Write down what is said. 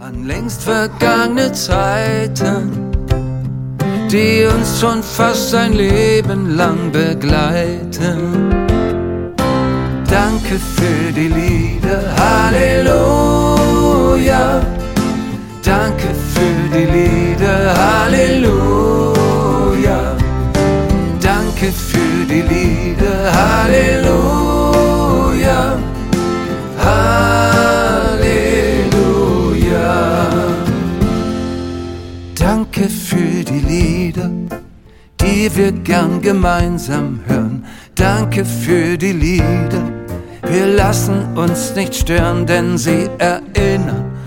an längst vergangene Zeiten, die uns schon fast ein Leben lang begleiten. Danke für die Lieder, Halleluja. Danke für die Lieder, Halleluja. Danke für die Lieder, Halleluja. Halleluja. Danke für die Lieder, die wir gern gemeinsam hören. Danke für die Lieder, wir lassen uns nicht stören, denn sie erinnern